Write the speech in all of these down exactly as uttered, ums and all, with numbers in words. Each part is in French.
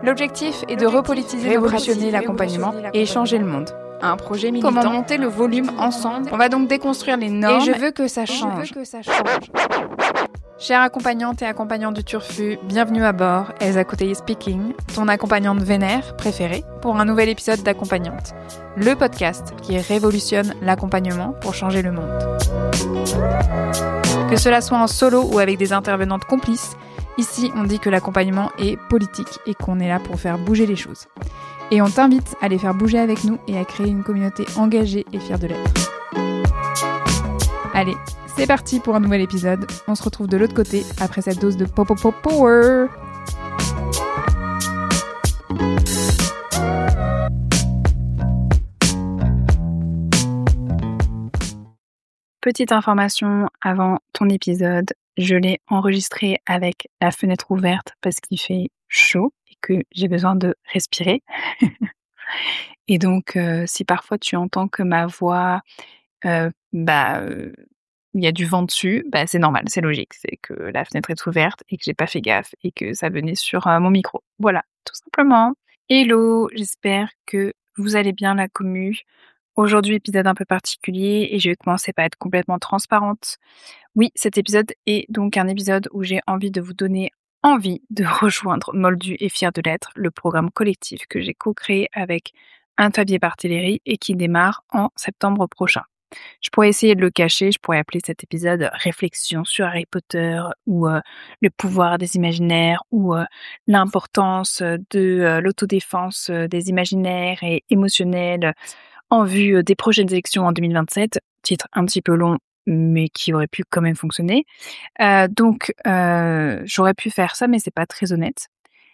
L'objectif est de repolitiser, révolutionner l'accompagnement et changer le monde. Un projet militant. Comment monter le volume ensemble. On va donc déconstruire les normes. Et je veux que ça change. Je veux que ça change. Chère accompagnante et accompagnante du Turfu, bienvenue à bord. Elsa Coutey speaking, ton accompagnante vénère préférée, pour un nouvel épisode d'Accompagnante. Le podcast qui révolutionne l'accompagnement pour changer le monde. Que cela soit en solo ou avec des intervenantes complices, ici on dit que l'accompagnement est politique et qu'on est là pour faire bouger les choses. Et on t'invite à les faire bouger avec nous et à créer une communauté engagée et fière de l'être. Allez, c'est parti pour un nouvel épisode. On se retrouve de l'autre côté après cette dose de pop pop pop power. Petite information avant ton épisode, je l'ai enregistré avec la fenêtre ouverte parce qu'il fait chaud et que j'ai besoin de respirer. Et donc, euh, si parfois tu entends que ma voix, euh, bah, euh, il y a du vent dessus, bah, c'est normal, c'est logique. C'est que la fenêtre est ouverte et que j'ai pas fait gaffe et que ça venait sur euh, mon micro. Voilà, tout simplement. Hello, j'espère que vous allez bien la commu. Aujourd'hui, épisode un peu particulier et je vais commencer par être complètement transparente. Oui, cet épisode est donc un épisode où j'ai envie de vous donner envie de rejoindre Moldu et Fier de l'être, le programme collectif que j'ai co-créé avec Anne-Fabier Barthéléry et qui démarre en septembre prochain. Je pourrais essayer de le cacher, je pourrais appeler cet épisode Réflexion sur Harry Potter ou euh, le pouvoir des imaginaires ou euh, l'importance de euh, l'autodéfense euh, des imaginaires et émotionnels en vue euh, des prochaines élections en deux mille vingt-sept. Titre un petit peu long, mais qui aurait pu quand même fonctionner. Euh, donc, euh, j'aurais pu faire ça, mais c'est pas très honnête.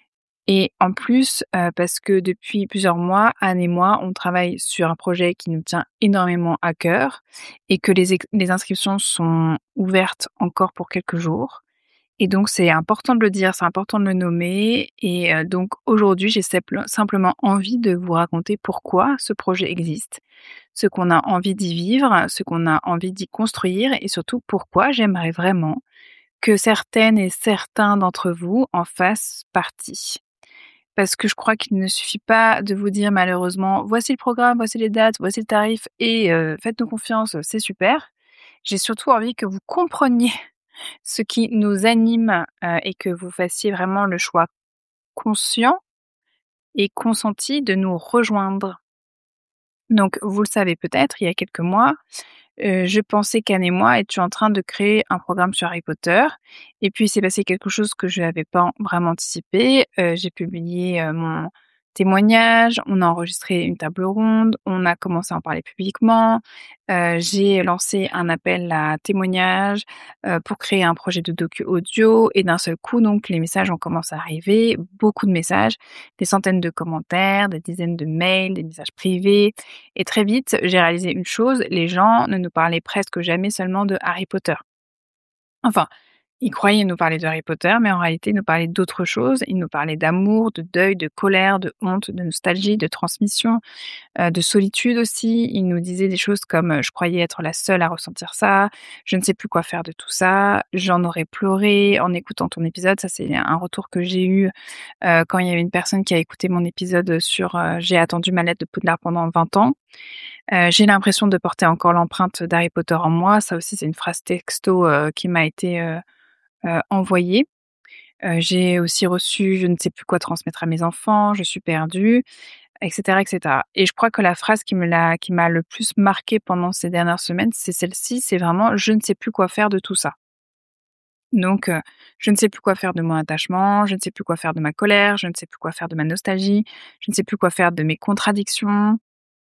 Et en plus, euh, parce que depuis plusieurs mois, Anne et moi, on travaille sur un projet qui nous tient énormément à cœur et que les, ex- les inscriptions sont ouvertes encore pour quelques jours. Et donc, c'est important de le dire, c'est important de le nommer. Et euh, donc, aujourd'hui, j'ai simple- simplement envie de vous raconter pourquoi ce projet existe, ce qu'on a envie d'y vivre, ce qu'on a envie d'y construire et surtout pourquoi j'aimerais vraiment que certaines et certains d'entre vous en fassent partie. Parce que je crois qu'il ne suffit pas de vous dire malheureusement, voici le programme, voici les dates, voici le tarif et euh, faites-nous confiance, c'est super. J'ai surtout envie que vous compreniez ce qui nous anime euh, et que vous fassiez vraiment le choix conscient et consenti de nous rejoindre. Donc, vous le savez peut-être, il y a quelques mois, euh, je pensais qu'Anne et moi étions en train de créer un programme sur Harry Potter. Et puis, il s'est passé quelque chose que je n'avais pas vraiment anticipé. Euh, j'ai publié euh, mon témoignage, on a enregistré une table ronde, on a commencé à en parler publiquement. Euh, j'ai lancé un appel à témoignages euh, pour créer un projet de docu audio. Et d'un seul coup, donc, les messages ont commencé à arriver, beaucoup de messages, des centaines de commentaires, des dizaines de mails, des messages privés. Et très vite, j'ai réalisé une chose, les gens ne nous parlaient presque jamais seulement de Harry Potter. Enfin, ils croyaient nous parler de Harry Potter, mais en réalité, ils nous parlaient d'autres choses. Ils nous parlaient d'amour, de deuil, de colère, de honte, de nostalgie, de transmission, euh, de solitude aussi. Ils nous disaient des choses comme euh, « je croyais être la seule à ressentir ça, je ne sais plus quoi faire de tout ça, j'en aurais pleuré en écoutant ton épisode ». Ça, c'est un retour que j'ai eu euh, quand il y avait une personne qui a écouté mon épisode sur euh, « j'ai attendu ma lettre de Poudlard pendant vingt ans ». Euh, j'ai l'impression de porter encore l'empreinte d'Harry Potter en moi. Ça aussi, c'est une phrase texto euh, qui m'a été euh, euh, envoyée. Euh, j'ai aussi reçu « je ne sais plus quoi transmettre à mes enfants, je suis perdue », et cetera, et cetera. Et je crois que la phrase qui me l'a, qui m'a le plus marquée pendant ces dernières semaines, c'est celle-ci, c'est vraiment « je ne sais plus quoi faire de tout ça ». Donc, euh, je ne sais plus quoi faire de mon attachement, je ne sais plus quoi faire de ma colère, je ne sais plus quoi faire de ma nostalgie, je ne sais plus quoi faire de mes contradictions.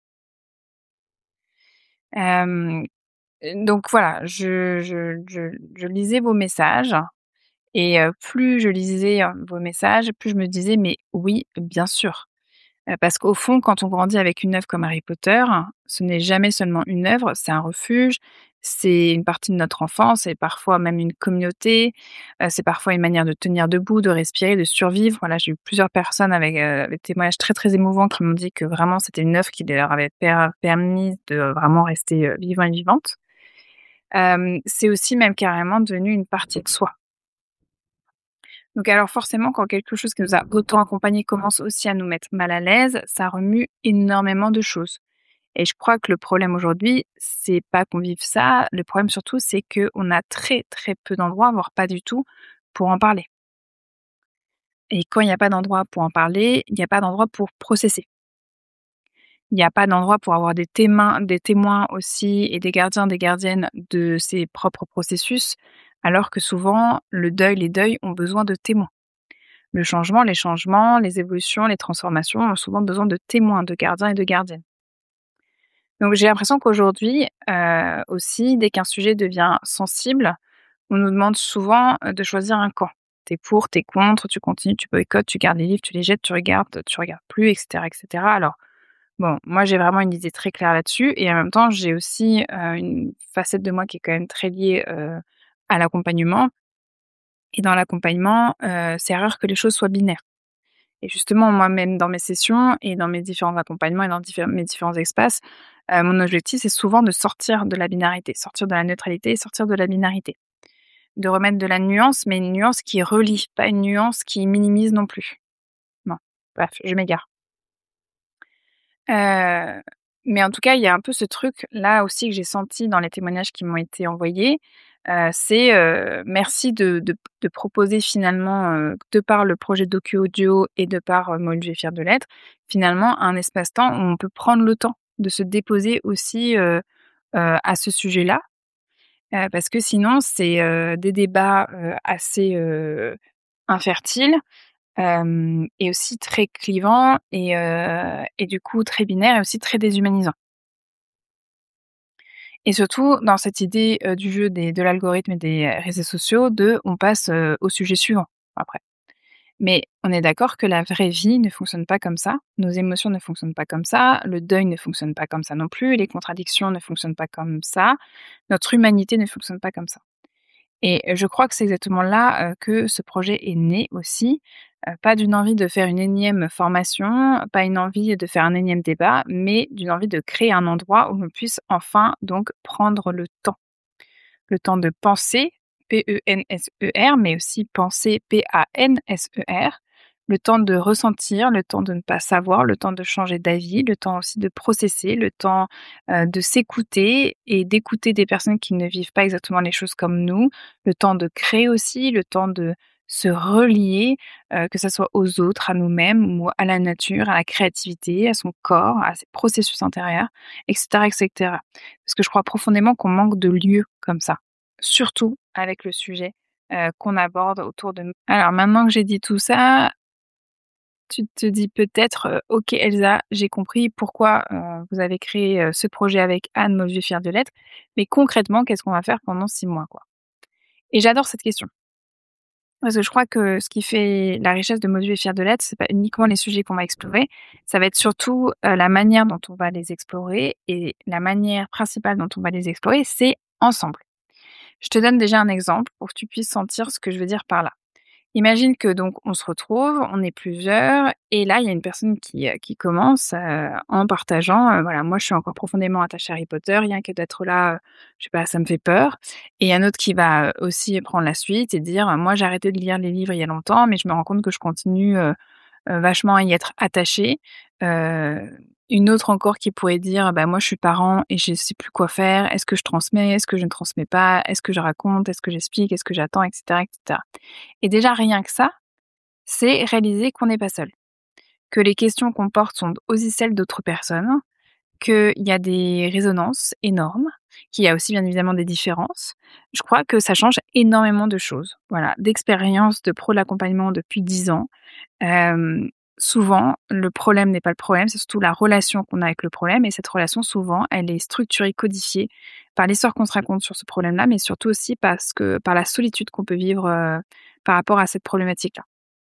Euh, Donc voilà, je, je, je, je lisais vos messages et euh, plus je lisais euh, vos messages, plus je me disais mais oui, bien sûr. Euh, parce qu'au fond, quand on grandit avec une œuvre comme Harry Potter, ce n'est jamais seulement une œuvre, c'est un refuge, c'est une partie de notre enfance et parfois même une communauté, euh, c'est parfois une manière de tenir debout, de respirer, de survivre. Voilà, j'ai eu plusieurs personnes avec euh, des témoignages très très émouvants qui m'ont dit que vraiment c'était une œuvre qui leur avait per- permis de vraiment rester euh, vivant et vivante. Euh, c'est aussi même carrément devenu une partie de soi. Donc alors forcément, quand quelque chose qui nous a autant accompagnés commence aussi à nous mettre mal à l'aise, ça remue énormément de choses. Et je crois que le problème aujourd'hui, c'est pas qu'on vive ça, le problème surtout, c'est qu'on a très, très peu d'endroits, voire pas du tout, pour en parler. Et quand il y a pas d'endroit pour en parler, il y a pas d'endroit pour processer. Il y a pas d'endroit pour avoir des témoins des témoins aussi et des gardiens, des gardiennes de ses propres processus, alors que souvent, le deuil, les deuils ont besoin de témoins. Le changement, les changements, les évolutions, les transformations ont souvent besoin de témoins, de gardiens et de gardiennes. Donc j'ai l'impression qu'aujourd'hui, heu, aussi, dès qu'un sujet devient sensible, on nous demande souvent, heu, de choisir un camp. Tu es pour, tu es contre, tu continues, tu boycottes, tu gardes les livres, tu les jettes, tu regardes, tu regardes plus et cetera et cetera. Alors bon, moi j'ai vraiment une idée très claire là-dessus et en même temps, j'ai aussi, heu, une facette de moi qui est quand même très liée, heu, à l'accompagnement et dans l'accompagnement, heu, c'est rare que les choses soient binaires. Et justement, moi-même dans mes sessions et dans mes différents accompagnements et dans diffé mes différents espaces, heu, mon objectif, c'est souvent de sortir de la binarité, sortir de la neutralité et sortir de la binarité. De remettre de la nuance, mais une nuance qui relie, pas une nuance qui minimise non plus. Non, bref, je m'égare. Heu, mais en tout cas, il y a un peu ce truc-là aussi que j'ai senti dans les témoignages qui m'ont été envoyés, heu, c'est, heu, merci de de de proposer finalement, heu, de par le projet Docu Audio et de par, heu, Moldu et fière de l'être, finalement un espace-temps où on peut prendre le temps de se déposer aussi, heu heu, à ce sujet-là. Heu, parce que sinon c'est, heu, des débats, heu, assez, heu, infertiles, hem et aussi très clivants et heu et du coup très binaires et aussi très déshumanisants. Et surtout dans cette idée, heu, du jeu des de l'algorithme et des réseaux sociaux de on passe, heu, au sujet suivant après. Mais on est d'accord que la vraie vie ne fonctionne pas comme ça, nos émotions ne fonctionnent pas comme ça, le deuil ne fonctionne pas comme ça non plus, les contradictions ne fonctionnent pas comme ça, notre humanité ne fonctionne pas comme ça. Et je crois que c'est exactement là, heu, que ce projet est né aussi, heu, pas d'une envie de faire une énième formation, pas une envie de faire un énième débat, mais d'une envie de créer un endroit où l'on puisse enfin donc prendre le temps. Le temps de penser, P E N S E R, mais aussi penser, P A N S E R. Le temps de ressentir, le temps de ne pas savoir, le temps de changer d'avis, le temps aussi de processer, le temps, heu, de s'écouter et d'écouter des personnes qui ne vivent pas exactement les choses comme nous, le temps de créer aussi, le temps de se relier, heu, que ça soit aux autres, à nous-mêmes ou à la nature, à la créativité, à son corps, à ses processus intérieurs et cetera et cetera. Parce que je crois profondément qu'on manque de lieux comme ça, surtout avec le sujet, heu, qu'on aborde autour de nous. Alors maintenant que j'ai dit tout ça, tu te dis peut-être, heu: «OK Elsa, j'ai compris pourquoi, heu, vous avez créé, heu, ce projet avec Anne Moldu et fière de l'être, mais concrètement, qu'est-ce qu'on va faire pendant six mois, quoi?» Et j'adore cette question. Parce que je crois que ce qui fait la richesse de Moldu et fière de l'être, c'est pas uniquement les sujets qu'on va explorer, ça va être surtout, heu, la manière dont on va les explorer et la manière principale dont on va les explorer, c'est ensemble. Je te donne déjà un exemple pour que tu puisses sentir ce que je veux dire par là. Imagine que donc on se retrouve, on est plusieurs et là il y a une personne qui, heu, qui commence, heu, en partageant, heu, voilà: «Moi je suis encore profondément attachée à Harry Potter, rien que d'être là, heu, je sais pas, ça me fait peur» et il y a un autre qui va, heu, aussi prendre la suite et dire: «Moi j'ai arrêté de lire les livres il y a longtemps, mais je me rends compte que je continue, heu heu, vachement à y être attachée». Heu, une autre encore qui pourrait dire: «Bah moi je suis parent et je sais plus quoi faire. Est-ce que je transmets? Est-ce que je ne transmets pas? Est-ce que je raconte? Est-ce que j'explique? Est-ce que j'attends?» et cetera et cetera. Et déjà rien que ça, c'est réaliser qu'on n'est pas seul, que les questions qu'on porte sont aussi celles d'autres personnes, qu'il y a des résonances énormes, qu'il y a aussi bien évidemment des différences. Je crois que ça change énormément de choses. Voilà, d'expérience de pro de l'accompagnement depuis dix ans, hem, souvent le problème n'est pas le problème, c'est surtout la relation qu'on a avec le problème et cette relation souvent, elle est structurée, codifiée par l'histoire qu'on se raconte sur ce problème-là, mais surtout aussi parce que par la solitude qu'on peut vivre, heu, par rapport à cette problématique-là.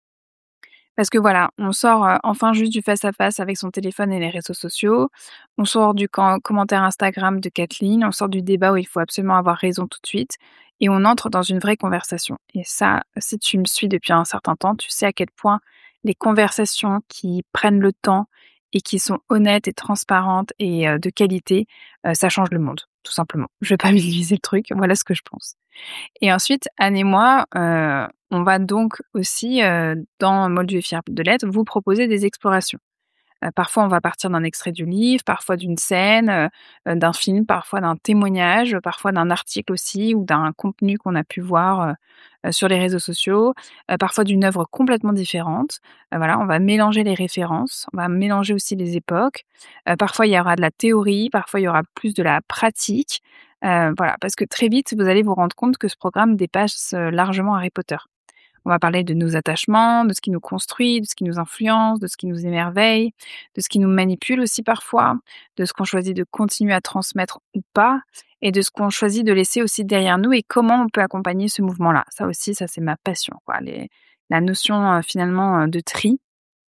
Parce que voilà, on sort, heu, enfin juste du face à face avec son téléphone et les réseaux sociaux. On sort du can commentaire Instagram de Kathleen, on sort du débat où il faut absolument avoir raison tout de suite et on entre dans une vraie conversation. Et ça, si tu me suis depuis un certain temps, tu sais à quel point les conversations qui prennent le temps et qui sont honnêtes et transparentes et heu, de qualité, heu, ça change le monde. tout simplement. Je vais pas minimiser le truc, voilà ce que je pense. Et ensuite, Anne et moi, heu, on va donc aussi, heu, dans Moldu et fier de l'être, vous proposer des explorations. Heu, parfois, on va partir d'un extrait du livre, parfois d'une scène, heu heu, d'un film, parfois d'un témoignage, parfois d'un article aussi ou d'un contenu qu'on a pu voir, heu heu, sur les réseaux sociaux, heu, parfois d'une œuvre complètement différente. Heu, voilà, on va mélanger les références, on va mélanger aussi les époques. Heu, parfois, il y aura de la théorie, parfois il y aura plus de la pratique. Heu, voilà, parce que très vite, vous allez vous rendre compte que ce programme dépasse, heu, largement Harry Potter. On va parler de nos attachements, de ce qui nous construit, de ce qui nous influence, de ce qui nous émerveille, de ce qui nous manipule aussi parfois, de ce qu'on choisit de continuer à transmettre ou pas, et de ce qu'on choisit de laisser aussi derrière nous et comment on peut accompagner ce mouvement-là. Ça aussi, ça c'est ma passion, quoi. Les, la notion euh, finalement euh, de tri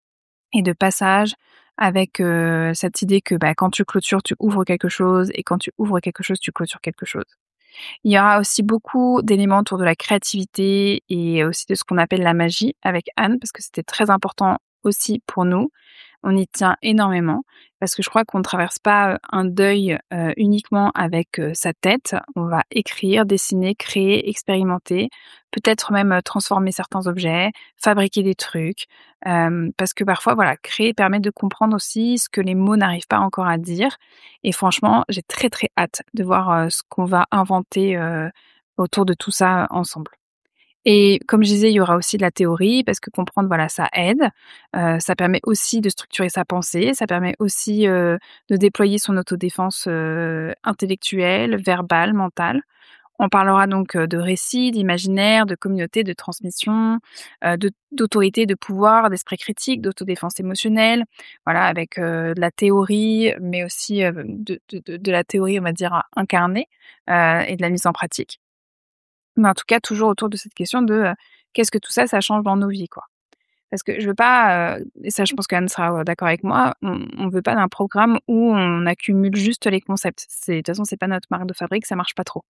et de passage avec euh, cette idée que bah, quand tu clôtures, tu ouvres quelque chose et quand tu ouvres quelque chose, tu clôtures quelque chose. Il y aura aussi beaucoup d'éléments autour de la créativité et aussi de ce qu'on appelle la magie avec Anne, parce que c'était très important aussi pour nous. On y tient énormément parce que je crois qu'on ne traverse pas, heu, un deuil, heu, uniquement avec, heu, sa tête. On va écrire, dessiner, créer, expérimenter, peut-être même, heu, transformer certains objets, fabriquer des trucs, hem, parce que parfois, voilà, créer permet de comprendre aussi ce que les mots n'arrivent pas encore à dire et franchement, j'ai très, très hâte de voir, heu, ce qu'on va inventer, heu, autour de tout ça, ensemble. Et comme je disais, il y aura aussi de la théorie parce que comprendre, voilà, ça aide. Heu, ça permet aussi de structurer sa pensée, ça permet aussi, heu, de déployer son autodéfense, heu, intellectuelle, verbale, mentale. On parlera donc, heu, de récits, d'imaginaire, de communauté, de transmission, heu, de d'autorité, de pouvoir, d'esprit critique, d'autodéfense émotionnelle. Voilà, avec, heu, de la théorie, mais aussi, heu, de de de de la théorie, on va dire, incarnée, heu et de la mise en pratique. Mais en tout cas, toujours autour de cette question de, heu, qu'est-ce que tout ça, ça change dans nos vies, quoi? Parce que je veux pas, heu et ça je pense qu'Anne sera, heu, d'accord avec moi, on on veut pas d'un programme où on accumule juste les concepts. C'est de toute façon, c'est pas notre marque de fabrique, ça marche pas trop.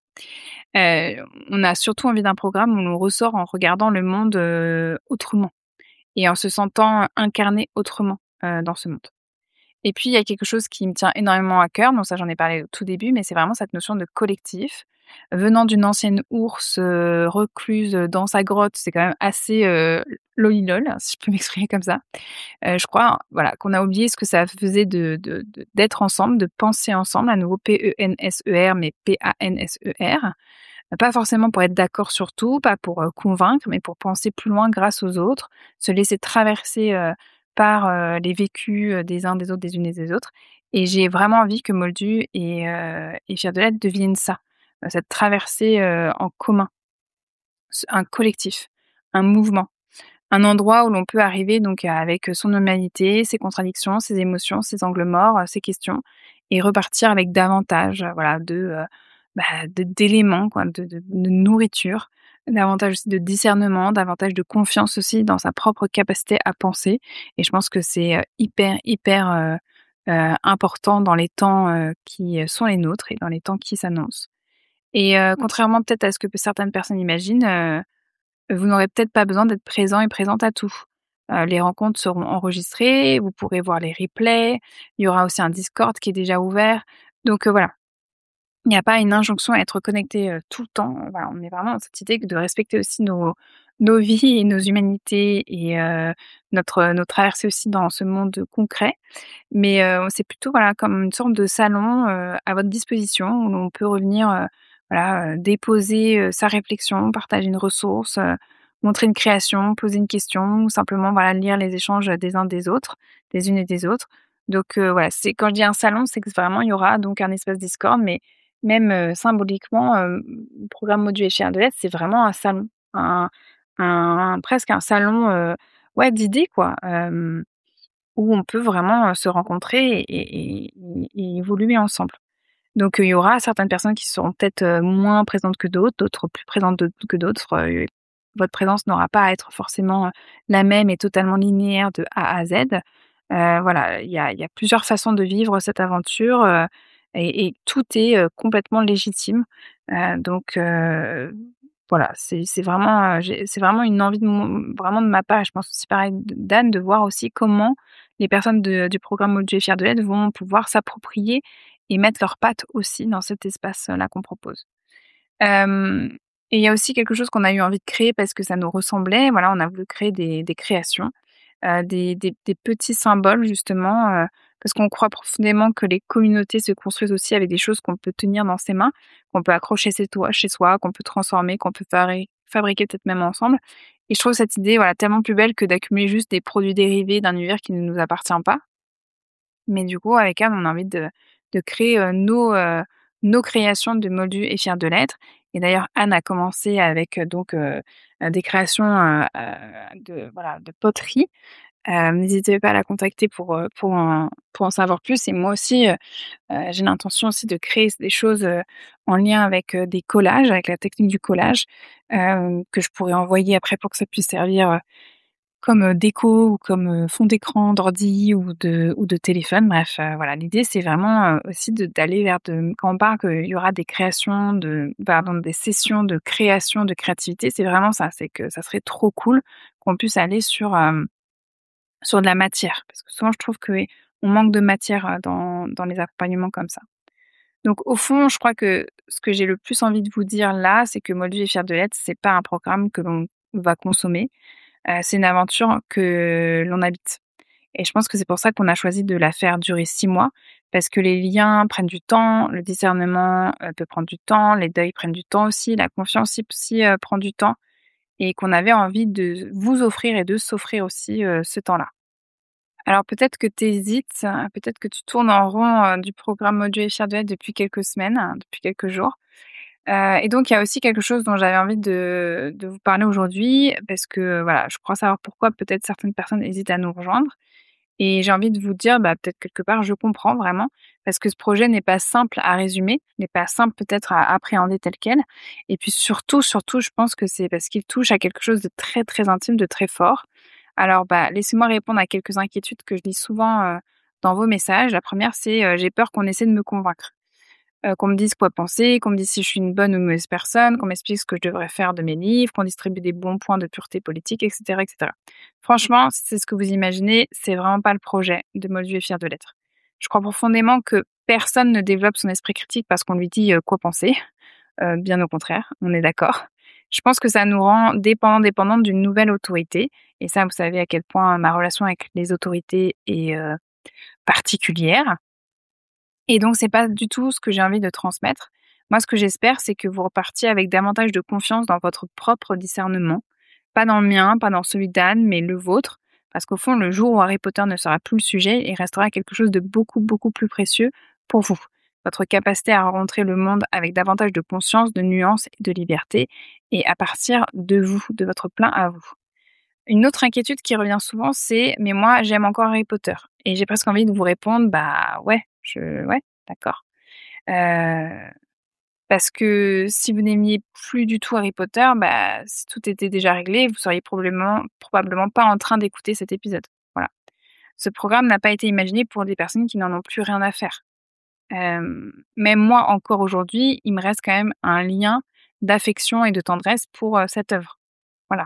Heu, on a surtout envie d'un programme où on ressort en regardant le monde, heu, autrement et en se sentant incarné autrement, heu, dans ce monde. Et puis, il y a quelque chose qui me tient énormément à cœur, donc ça, j'en ai parlé au tout début, mais c'est vraiment cette notion de collectif. Venant d'une ancienne ours, heu, recluse, dans sa grotte, c'est quand même assez, heu, lolilol, si je peux m'exprimer comme ça. Heu, je crois, voilà, qu'on a oublié ce que ça faisait de de de d'être ensemble, de penser ensemble, à nouveau P E N S E R, mais P A N S E R. Pas forcément pour être d'accord sur tout, pas pour, heu, convaincre, mais pour penser plus loin grâce aux autres, se laisser traverser, heu, par, heu, les vécus, heu, des uns, des autres, des unes et des autres et j'ai vraiment envie que Moldu et heu et Fier de l'être deviennent ça, heu, cette traversée, heu, en commun, s un collectif, un mouvement. Un endroit où l'on peut arriver donc avec son humanité, ses contradictions, ses émotions, ses angles morts, heu, ses questions et repartir avec davantage, heu, voilà, de, heu, bah, de d'éléments quoi, de de de nourriture, davantage aussi de discernement, davantage de confiance aussi dans sa propre capacité à penser et je pense que c'est, heu, hyper, hyper, heu heu, important dans les temps, heu, qui, sont les nôtres et dans les temps qui s'annoncent et heu, contrairement peut-être à ce que certaines personnes imaginent, heu vous n'aurez peut-être pas besoin d'être présent et présente à tout. Heu, les rencontres seront enregistrées, vous pourrez voir les replays, il y aura aussi un Discord qui est déjà ouvert. Donc, heu, voilà, il n'y a pas une injonction à être connecté, heu, tout le temps. Heu, voilà, on est vraiment dans cette idée que de respecter aussi nos nos vies et nos humanités et heu, notre, nos traversées aussi dans ce monde concret. Mais, heu, c'est plutôt, voilà, comme une sorte de salon, heu, à votre disposition où on peut revenir, heu, voilà, heu, déposer, heu, sa réflexion, partager une ressource, heu, montrer une création, poser une question ou simplement, voilà, lire les échanges, des uns des autres, des unes et des autres. Donc, heu, voilà, c'est quand je dis un salon, c'est que vraiment il y aura donc un espace Discord, mais même, heu, symboliquement, hem, le programme Module Chair de l'Être, c'est vraiment un salon, un un presque un salon, heu, ouais, d'idées, quoi, hem où on peut vraiment, heu, se rencontrer et et et et évoluer ensemble. Donc, heu, il y aura certaines personnes qui seront peut-être, heu, moins présentes que d'autres, d'autres plus présentes de que d'autres, heu, votre présence n'aura pas à être forcément, heu, la même et totalement linéaire de A à Z. Heu, voilà, il y a il y a plusieurs façons de vivre cette aventure, heu et et tout est, heu, complètement légitime. Heu, donc, heu, voilà, c'est c'est vraiment, heu, j'ai c'est vraiment une envie de mon vraiment de ma part et je pense aussi pareil d d'Anne, de voir aussi comment les personnes de du programme Objet Fier de l'Être vont pouvoir s'approprier et mettre leurs pattes aussi dans cet espace-là qu'on propose. Hem et il y a aussi quelque chose qu'on a eu envie de créer parce que ça nous ressemblait. Voilà, on a voulu créer des des créations, heu, des des des petits symboles justement, heu, parce qu'on croit profondément que les communautés se construisent aussi avec des choses qu'on peut tenir dans ses mains, qu'on peut accrocher chez toi chez soi, qu'on peut transformer, qu'on peut fabri fabriquer peut-être même ensemble et je trouve cette idée, voilà, tellement plus belle que d'accumuler juste des produits dérivés d'un univers qui ne nous appartient pas. Mais du coup, avec Anne, on a envie de de créer, heu, nos, heu, nos créations de moldus et fiers de l'être et d'ailleurs Anne a commencé avec, heu, donc heu heu, des créations, heu heu, de voilà, de poterie. Heu, n'hésitez pas à la contacter pour, heu, pour en pour en savoir plus et moi aussi, heu heu, j'ai l'intention aussi de créer des choses, heu, en lien avec, heu, des collages, avec la technique du collage, hem, que je pourrais envoyer après pour que ça puisse servir, heu, comme, heu, déco ou comme, heu, fond d'écran d'ordi ou de ou de téléphone. Bref, heu, voilà, l'idée c'est vraiment, heu, aussi de d'aller vers de quand on parle qu'il y aura des créations de pardon, des sessions de création, de créativité, c'est vraiment ça. C'est que ça serait trop cool qu'on puisse aller sur, hem, sur de la matière. Parce que souvent je trouve qu'on manque de matière, heu, dans dans les accompagnements comme ça. Donc au fond, je crois que ce que j'ai le plus envie de vous dire là, c'est que Moldus et fiers de l'être, c'est pas un programme que l'on va consommer, heu, c'est une aventure que l'on habite et je pense que c'est pour ça qu'on a choisi de la faire durer six mois parce que les liens prennent du temps, le discernement, heu, peut prendre du temps, les deuils prennent du temps aussi, la confiance aussi, heu, prend du temps et qu'on avait envie de vous offrir et de s'offrir aussi, heu, ce temps-là. Alors peut-être que tu hésites, peut-être que tu tournes en rond, heu, du programme Moldus et fiers de l'être depuis quelques semaines, hein, depuis quelques jours. Heu et donc il y a aussi quelque chose dont j'avais envie de de vous parler aujourd'hui parce que, voilà, je crois savoir pourquoi peut-être certaines personnes hésitent à nous rejoindre et j'ai envie de vous dire, bah, peut-être quelque part je comprends vraiment parce que ce projet n'est pas simple à résumer, n'est pas simple peut-être à appréhender tel quel et puis surtout, surtout, je pense que c'est parce qu'il touche à quelque chose de très, très intime, de très fort. Alors, bah, laissez-moi répondre à quelques inquiétudes que je lis souvent, heu, dans vos messages. La première c'est, heu: «J'ai peur qu'on essaie de me convaincre». Heu, qu'on me dise quoi penser, qu'on me dise si je suis une bonne ou une mauvaise personne, qu'on m'explique ce que je devrais faire de mes livres, qu'on distribue des bons points de pureté politique et cetera et cetera. Franchement, si c'est ce que vous imaginez, c'est vraiment pas le projet de Moldus et fiers de l'être. Je crois profondément que personne ne développe son esprit critique parce qu'on lui dit, heu, quoi penser, heu, bien au contraire, on est d'accord. Je pense que ça nous rend dépendants, dépendantes d'une nouvelle autorité et ça, vous savez à quel point ma relation avec les autorités est, heu, particulière. Et donc c'est pas du tout ce que j'ai envie de transmettre. Moi, ce que j'espère, c'est que vous repartiez avec davantage de confiance dans votre propre discernement. Pas dans le mien, pas dans celui d'Anne, mais le vôtre. Parce qu'au fond, le jour où Harry Potter ne sera plus le sujet, il restera quelque chose de beaucoup, beaucoup plus précieux pour vous. Votre capacité à rencontrer le monde avec davantage de conscience, de nuance et de liberté, et à partir de vous, de votre plein à vous. Une autre inquiétude qui revient souvent, c'est: «Mais moi, j'aime encore Harry Potter» et j'ai presque envie de vous répondre: «Bah, ouais, je ouais, d'accord». Heu, parce que si vous n'aimiez plus du tout Harry Potter, bah, si tout était déjà réglé, vous seriez probablement probablement pas en train d'écouter cet épisode. Voilà. Ce programme n'a pas été imaginé pour des personnes qui n'en ont plus rien à faire. Hem, même moi, encore aujourd'hui, il me reste quand même un lien d'affection et de tendresse pour, heu, cette œuvre. Voilà.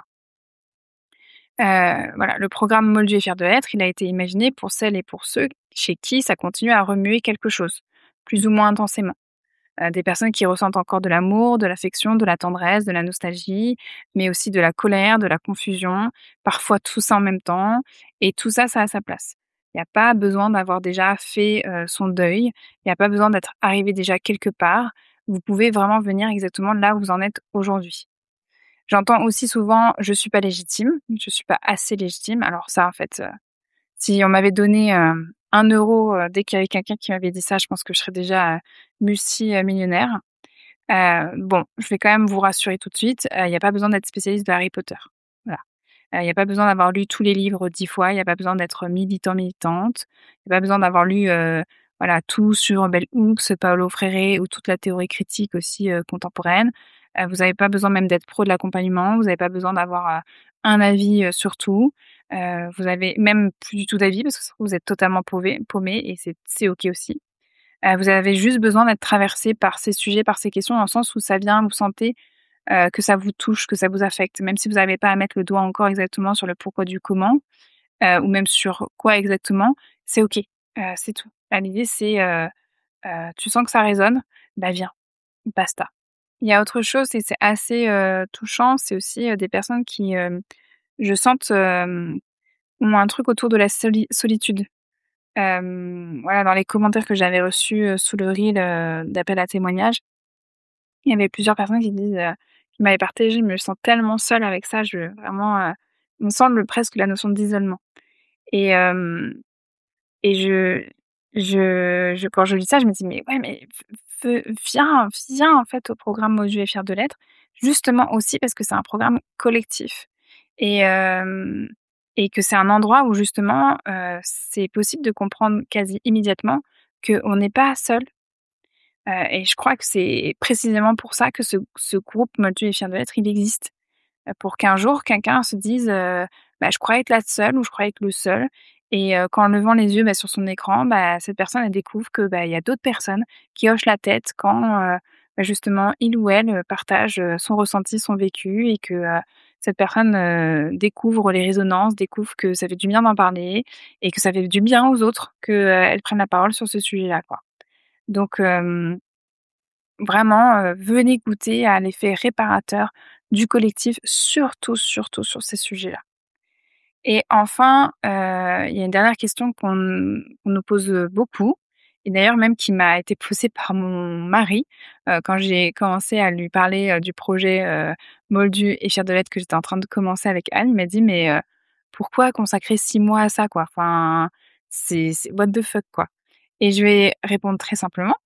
Heu, voilà, le programme Moldus et fiers de l'être, il a été imaginé pour celles et pour ceux chez qui ça continue à remuer quelque chose, plus ou moins intensément. Heu, des personnes qui ressentent encore de l'amour, de l'affection, de la tendresse, de la nostalgie, mais aussi de la colère, de la confusion, parfois tout ça en même temps et tout ça, ça a sa place. Il y a pas besoin d'avoir déjà fait, heu, son deuil, il y a pas besoin d'être arrivé déjà quelque part. Vous pouvez vraiment venir exactement là où vous en êtes aujourd'hui. J'entends aussi souvent: «Je suis pas légitime, je suis pas assez légitime». Alors ça, en fait, heu, si on m'avait donné, hem, un euro, heu, dès qu'il y avait quelqu'un qui m'avait dit ça, je pense que je serais déjà, heu, multi, millionnaire. Heu, bon, je vais quand même vous rassurer tout de suite, heu, il y a pas besoin d'être spécialiste de Harry Potter. Voilà. Heu, il y a pas besoin d'avoir lu tous les livres dix fois, il y a pas besoin d'être militant, militante. Il y a pas besoin d'avoir lu, heu, voilà, tout sur Bell Hooks, Paulo Freire ou toute la théorie critique aussi, heu, contemporaine. Heu, vous avez pas besoin même d'être pro de l'accompagnement, vous avez pas besoin d'avoir, heu, un avis, heu, sur tout. Heu, vous avez même plus du tout d'avis parce que ça se trouve vous êtes totalement pauvé paumé et c'est c'est OK aussi. Heu, vous avez juste besoin d'être traversé par ces sujets, par ces questions, dans le sens où ça vient, vous sentez, heu, que ça vous touche, que ça vous affecte. Même si vous n'avez pas à mettre le doigt encore exactement sur le pourquoi du comment, heu, ou même sur quoi exactement, c'est OK. Heu, c'est tout. Là, l'idée, c'est, heu heu, tu sens que ça résonne, bah, viens, basta. Il y a autre chose et c'est assez, heu, touchant, c'est aussi, heu, des personnes qui, hem, je sente, hem, ont un truc autour de la soli solitude. Hem, voilà, dans les commentaires que j'avais reçus, heu, sous le reel, heu, d'appel à témoignages, il y avait plusieurs personnes qui disent, heu, qui m'avaient partagé: «Je me sens tellement seule avec ça, je vraiment, heu», il me semble presque la notion d'isolement et hem et je je je quand je lis ça, je me dis: «Mais ouais, mais v v viens viens en fait au programme Module et fier de l'être», justement aussi parce que c'est un programme collectif et hem et que c'est un endroit où justement, heu, c'est possible de comprendre quasi immédiatement qu'on n'est pas seul, heu et je crois que c'est précisément pour ça que ce ce groupe Module et fier de l'être, il existe. Heu, pour qu'un jour quelqu'un se dise, heu: «Bah, je croyais être la seule ou je croyais être le seul» et heu, qu'en levant les yeux, bah, sur son écran, bah, cette personne, elle découvre que, bah, il y a d'autres personnes qui hochent la tête quand, heu, bah, justement il ou elle, heu, partage, heu, son ressenti, son vécu et que, heu, cette personne, heu, découvre les résonances, découvre que ça fait du bien d'en parler et que ça fait du bien aux autres qu'elles prennent la parole sur ce sujet-là, quoi. Donc hem Vraiment, heu, venez goûter à l'effet réparateur du collectif, surtout, surtout sur ces sujets-là. Et enfin, heu, il y a une dernière question qu'on qu'on nous pose, heu, beaucoup et d'ailleurs même qui m'a été posée par mon mari, heu, quand j'ai commencé à lui parler, heu, du projet, heu, Moldu et fier de l'être que j'étais en train de commencer avec Anne. Il m'a dit: «Mais, heu, pourquoi consacrer six mois à ça, quoi? Enfin, c'est c'est what the fuck, quoi?» Et je vais répondre très simplement.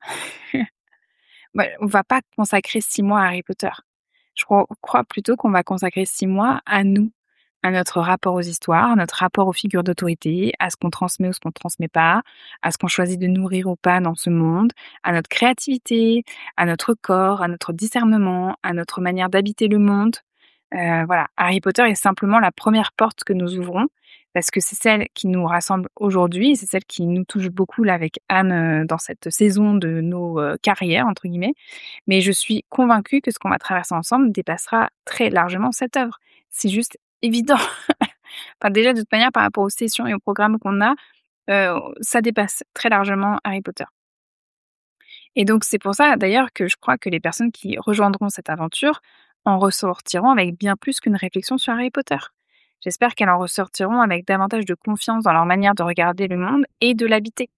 Bah, on va pas consacrer six mois à Harry Potter. Je crois crois plutôt qu'on va consacrer six mois à nous, à notre rapport aux histoires, à notre rapport aux figures d'autorité, à ce qu'on transmet ou ce qu'on transmet pas, à ce qu'on choisit de nourrir ou pas dans ce monde, à notre créativité, à notre corps, à notre discernement, à notre manière d'habiter le monde. Heu, voilà, Harry Potter est simplement la première porte que nous ouvrons parce que c'est celle qui nous rassemble aujourd'hui et c'est celle qui nous touche beaucoup là avec Anne, heu, dans cette saison de nos, heu, «carrières» entre guillemets. Mais je suis convaincue que ce qu'on va traverser ensemble dépassera très largement cette œuvre. C'est juste évident. Enfin déjà de toute manière par rapport aux sessions et aux programmes qu'on a, heu, ça dépasse très largement Harry Potter. Et donc c'est pour ça d'ailleurs que je crois que les personnes qui rejoindront cette aventure en ressortiront avec bien plus qu'une réflexion sur Harry Potter. J'espère qu'elles en ressortiront avec davantage de confiance dans leur manière de regarder le monde et de l'habiter.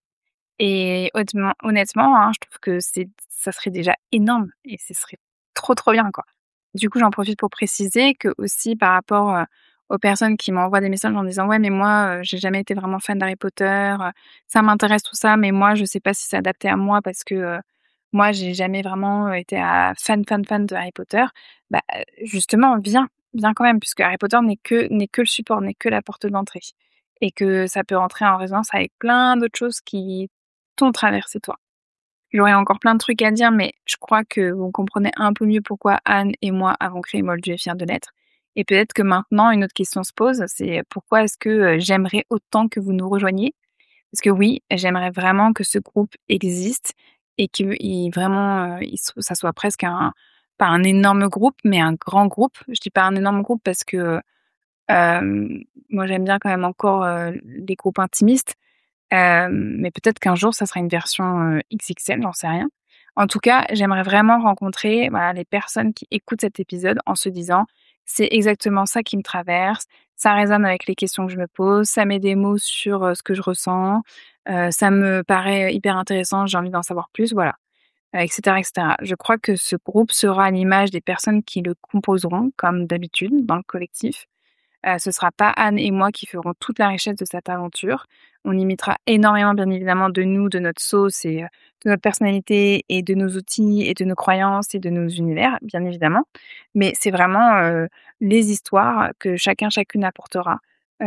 Et hautement honnêtement, hein, je trouve que c'est ça serait déjà énorme et ce serait trop, trop bien, quoi. Du coup, j'en profite pour préciser que aussi par rapport, heu, aux personnes qui m'envoient des messages en disant: «Ouais, mais moi, heu, j'ai jamais été vraiment fan d'Harry Potter, heu, ça m'intéresse tout ça, mais moi, je sais pas si c'est adapté à moi parce que, heu, moi, j'ai jamais vraiment, heu, été à fan, fan, fan de Harry Potter». Bah, heu, justement, viens, viens quand même puisque Harry Potter n'est que n'est que le support, n'est que la porte d'entrée et que ça peut rentrer en résonance avec plein d'autres choses qui t'ont traversé toi. J'aurais encore plein de trucs à dire, mais je crois que vous comprenez un peu mieux pourquoi Anne et moi avons créé Moldu et fier de l'être. Et peut-être que maintenant, une autre question se pose, c'est pourquoi est-ce que euh, j'aimerais autant que vous nous rejoigniez? Parce que oui, j'aimerais vraiment que ce groupe existe et que il, vraiment, euh, il so- ça soit presque un, pas un énorme groupe, mais un grand groupe. Je dis pas un énorme groupe parce que euh, moi j'aime bien quand même encore euh, les groupes intimistes. Hem, mais peut-être qu'un jour, ça sera une version, heu, X X L, j'en sais rien. En tout cas, j'aimerais vraiment rencontrer, voilà, les personnes qui écoutent cet épisode en se disant: «C'est exactement ça qui me traverse, ça résonne avec les questions que je me pose, ça met des mots sur, heu, ce que je ressens, heu, ça me paraît hyper intéressant, j'ai envie d'en savoir plus», voilà, heu, et cetera et cetera. Je crois que ce groupe sera à l'image des personnes qui le composeront, comme d'habitude dans le collectif. Heu, ce sera pas Anne et moi qui ferons toute la richesse de cette aventure. On y mettra énormément, bien évidemment, de nous, de notre sauce et heu, de notre personnalité et de nos outils et de nos croyances et de nos univers, bien évidemment. Mais c'est vraiment, heu, les histoires que chacun, chacune apportera,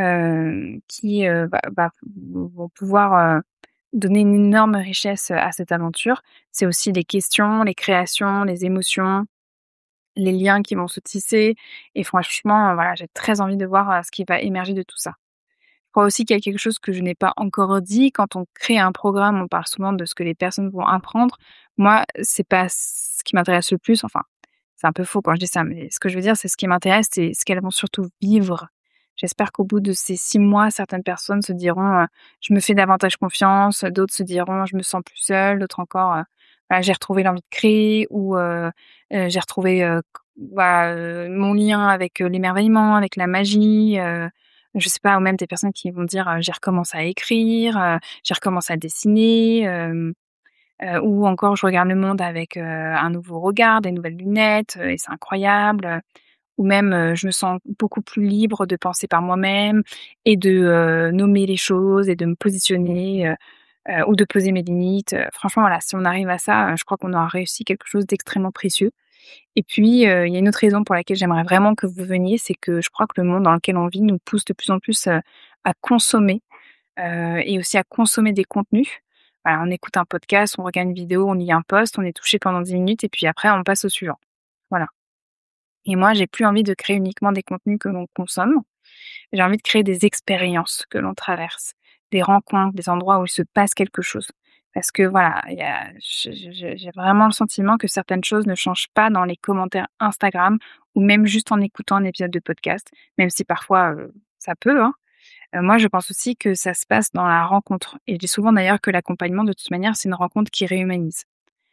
heu, qui, heu, va va vont pouvoir, heu, donner une énorme richesse, à cette aventure. C'est aussi les questions, les créations, les émotions, les liens qui vont se tisser et franchement, heu, voilà, j'ai très envie de voir, heu, ce qui va émerger de tout ça. Je crois aussi qu'il y a quelque chose que je n'ai pas encore dit. Quand on crée un programme, on parle souvent de ce que les personnes vont apprendre. Moi, c'est pas ce qui m'intéresse le plus, enfin, c'est un peu faux quand je dis ça, mais ce que je veux dire, c'est ce qui m'intéresse, c'est ce qu'elles vont surtout vivre. J'espère qu'au bout de ces six mois, certaines personnes se diront euh, je me fais davantage confiance, d'autres se diront je me sens plus seule, d'autres encore euh, voilà, j'ai retrouvé l'envie de créer ou euh, euh, j'ai retrouvé euh, voilà, euh, mon lien avec euh, l'émerveillement, avec la magie. Euh, je sais pas, ou même des personnes qui vont dire euh, j'ai recommencé à écrire, euh, j'ai recommencé à dessiner. Euh, Heu, ou encore je regarde le monde avec, heu, un nouveau regard, des nouvelles lunettes, heu et c'est incroyable, heu, ou même, heu, je me sens beaucoup plus libre de penser par moi-même et de, heu, nommer les choses et de me positionner, heu heu, ou de poser mes limites, heu, franchement voilà, si on arrive à ça, heu, je crois qu'on aura réussi quelque chose d'extrêmement précieux et puis, heu, il y a une autre raison pour laquelle j'aimerais vraiment que vous veniez, c'est que je crois que le monde dans lequel on vit nous pousse de plus en plus, heu, à consommer. Heu et aussi à consommer des contenus. Voilà, on écoute un podcast, on regarde une vidéo, on lit un post, on est touché pendant dix minutes et puis après on passe au suivant. Voilà et moi, j'ai plus envie de créer uniquement des contenus que l'on consomme. J'ai envie de créer des expériences que l'on traverse, des rencontres, des endroits où il se passe quelque chose. Parce que voilà, il y a je je j'ai vraiment le sentiment que certaines choses ne changent pas dans les commentaires Instagram ou même juste en écoutant un épisode de podcast, même si parfois, heu, ça peut, hein. Heu, moi, je pense aussi que ça se passe dans la rencontre et je dis souvent d'ailleurs que l'accompagnement, de toute manière, c'est une rencontre qui réhumanise.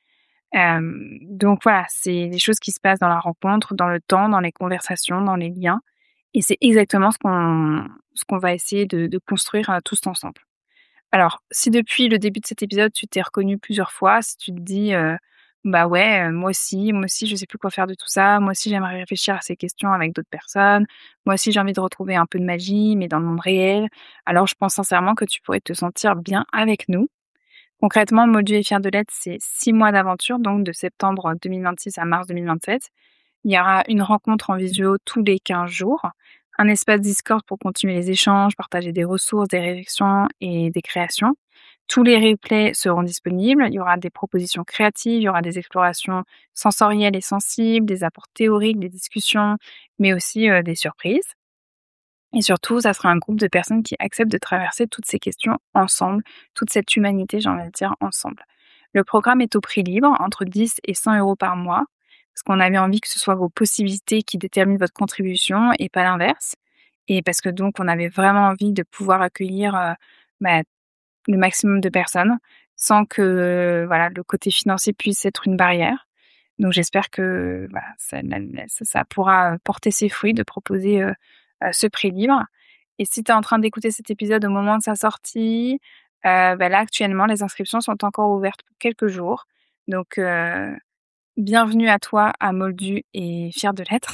Hem, donc voilà, c'est des choses qui se passent dans la rencontre, dans le temps, dans les conversations, dans les liens et c'est exactement ce qu'on ce qu'on va essayer de de construire, heu, tous ensemble. Alors, si depuis le début de cet épisode, tu t'es reconnu plusieurs fois, si tu te dis, heu: «Bah, ouais, heu, moi aussi, moi aussi je sais plus quoi faire de tout ça, moi aussi j'aimerais réfléchir à ces questions avec d'autres personnes, moi aussi j'ai envie de retrouver un peu de magie, mais dans le monde réel», alors je pense sincèrement que tu pourrais te sentir bien avec nous. Concrètement, Moldu et fier de l'être, c'est six mois d'aventure, donc de septembre deux mille vingt-six à mars deux mille vingt-sept. Il y aura une rencontre en visio tous les quinze jours, un espace Discord pour continuer les échanges, partager des ressources, des réflexions et des créations. Tous les replays seront disponibles. Il y aura des propositions créatives, il y aura des explorations sensorielles et sensibles, des apports théoriques, des discussions, mais aussi euh, des surprises. Et surtout, ça sera un groupe de personnes qui acceptent de traverser toutes ces questions ensemble, toute cette humanité, j'ai envie de dire, ensemble. Le programme est au prix libre, entre dix et cent euros par mois, parce qu'on avait envie que ce soit vos possibilités qui déterminent votre contribution et pas l'inverse. Et parce que donc, on avait vraiment envie de pouvoir accueillir euh, bah, le maximum de personnes sans que voilà, le côté financier puisse être une barrière. Donc j'espère que voilà, ça, ça, ça pourra porter ses fruits de proposer euh, euh, ce prix libre. Et si tu es en train d'écouter cet épisode au moment de sa sortie, euh, bah là actuellement les inscriptions sont encore ouvertes pour quelques jours. Donc euh, bienvenue à toi à Moldu et fier de l'être.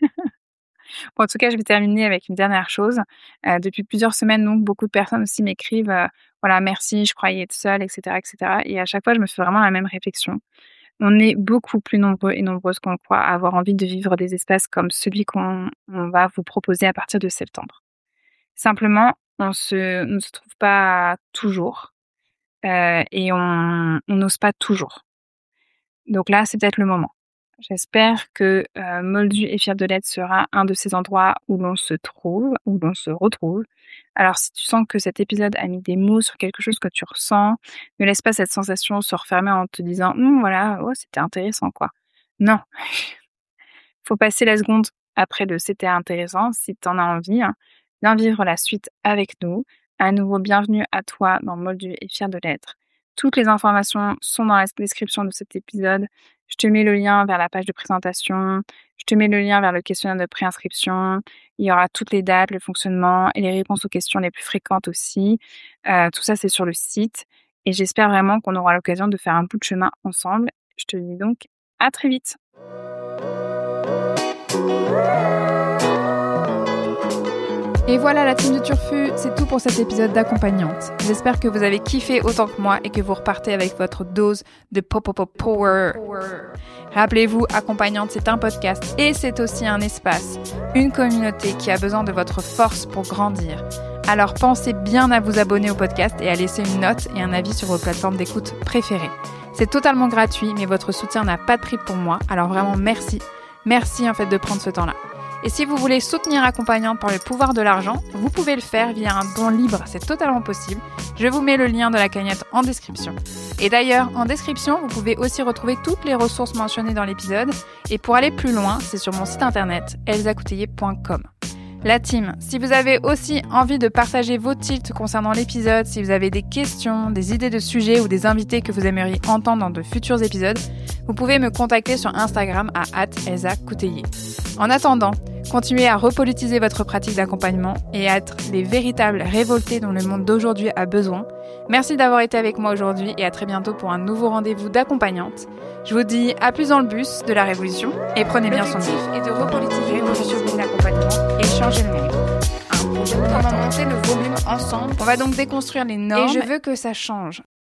Bon, en tout cas, je vais terminer avec une dernière chose. Heu, depuis plusieurs semaines, donc, beaucoup de personnes aussi m'écrivent, heu, voilà: «Merci, je croyais être seule» et cetera et cetera et à chaque fois, je me fais vraiment la même réflexion. On est beaucoup plus nombreux et nombreuses qu'on le croit à avoir envie de vivre des espaces comme celui qu'on on va vous proposer à partir de septembre. Simplement, on se on ne se trouve pas toujours, heu et on on n'ose pas toujours. Donc là, c'est peut-être le moment. J'espère que, heu, Moldu et fier de l'être sera un de ces endroits où l'on se trouve, où l'on se retrouve. Alors si tu sens que cet épisode a mis des mots sur quelque chose que tu ressens, ne laisse pas cette sensation se refermer en te disant: «Mmh, voilà, oh c'était intéressant quoi». Non, faut passer la seconde après le «c'était intéressant» si tu en as envie, hein. Viens vivre la suite avec nous. À nouveau, bienvenue à toi dans Moldu et fier de l'être. Toutes les informations sont dans la description de cet épisode. Je te mets le lien vers la page de présentation. Je te mets le lien vers le questionnaire de préinscription. Il y aura toutes les dates, le fonctionnement et les réponses aux questions les plus fréquentes aussi. Euh, tout ça, c'est sur le site. Et j'espère vraiment qu'on aura l'occasion de faire un bout de chemin ensemble. Je te dis donc à très vite. Et voilà la team de Turfu, c'est tout pour cet épisode d'accompagnante. J'espère que vous avez kiffé autant que moi et que vous repartez avec votre dose de pop pop pop power. Rappelez-vous, accompagnante, c'est un podcast et c'est aussi un espace, une communauté qui a besoin de votre force pour grandir. Alors pensez bien à vous abonner au podcast et à laisser une note et un avis sur vos plateformes d'écoute préférées. C'est totalement gratuit, mais votre soutien n'a pas de prix pour moi, alors vraiment merci. Merci en fait de prendre ce temps-là. Et si vous voulez soutenir Accompagnante par le pouvoir de l'argent, vous pouvez le faire via un don libre, c'est totalement possible. Je vous mets le lien de la cagnotte en description. Et d'ailleurs, en description, vous pouvez aussi retrouver toutes les ressources mentionnées dans l'épisode. Et pour aller plus loin, c'est sur mon site internet elsa coutelier point com. La team, si vous avez aussi envie de partager vos tilts concernant l'épisode, si vous avez des questions, des idées de sujets ou des invités que vous aimeriez entendre dans de futurs épisodes, vous pouvez me contacter sur Instagram à arobase elsa couteillé. En attendant, continuez à repolitiser votre pratique d'accompagnement et à être les véritables révoltés dont le monde d'aujourd'hui a besoin. Merci d'avoir été avec moi aujourd'hui et à très bientôt pour un nouveau rendez-vous d'accompagnante. Je vous dis à plus dans le bus de la révolution et prenez bien soin de vous. L'objectif est de repolitiser votre l'accompagnement et changer le monde. Un projet, on va monter le volume ensemble. On va donc déconstruire les normes et je veux que ça change.